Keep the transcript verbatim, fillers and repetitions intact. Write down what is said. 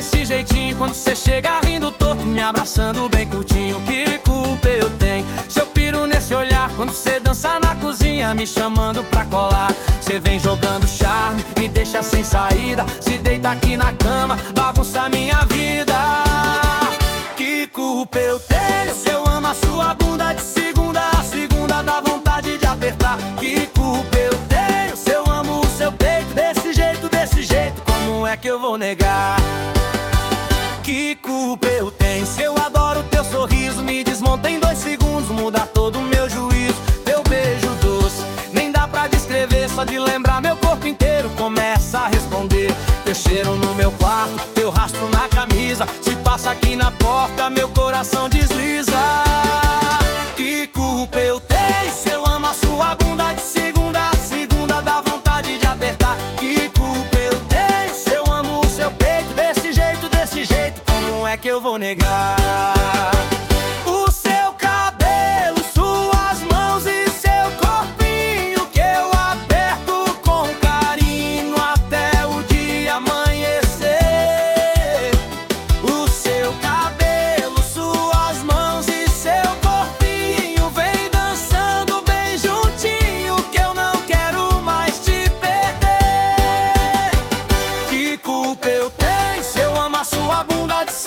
desse jeitinho, quando cê chega rindo torto, me abraçando bem curtinho. Que culpa eu tenho se eu piro nesse olhar, quando cê dança na cozinha, me chamando pra colar. Cê vem jogando charme, me deixa sem saída, se deita aqui na cama, bagunça minha vida. Que culpa eu tenho se eu amo a sua bunda, de segunda a segunda dá vontade de apertar. Que culpa eu tenho se eu amo o seu peito, desse jeito, desse jeito, como é que eu vou negar? Que culpa eu tenho se eu adoro teu sorriso, me desmonta em dois segundos, muda todo o meu juízo. Teu beijo doce, nem dá pra descrever, só de lembrar meu corpo inteiro começa a responder. Teu cheiro no meu quarto, teu rastro na camisa, se passa aqui na porta, meu coração desliza. Que culpa eu tenho se eu amo a sua bunda, de segunda a segunda dá vontade de apertar. Que culpa eu tenho se eu amo o seu peito, desse jeito, desse jeito, como é que eu vou negar? O seu cabelo, suas mãos e seu corpinho, que eu aperto com carinho até o dia amanhecer. O seu cabelo, suas mãos e seu corpinho, vem dançando bem juntinho, que eu não quero mais te perder. Que culpa eu tenho se eu amo a sua bunda, de